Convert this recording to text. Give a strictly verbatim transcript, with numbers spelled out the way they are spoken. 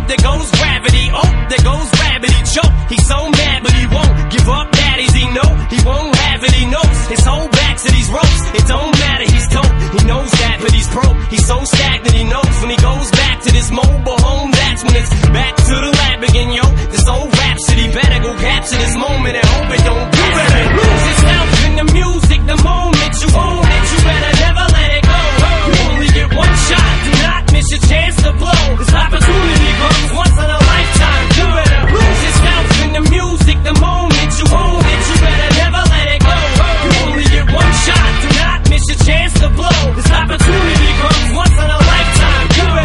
there goes gravity. Oh, there goes rabbit. He choke. He's so mad, but he won't give up. Daddies, he know he won't have it. He knows his whole back to these ropes. It don't matter. He's dope. He knows that, but he's broke. He's so stagnant. He knows when he goes back to this mobile home, that's when it's back to the lab again, yo. This old rhapsody better go capture this moment and hope it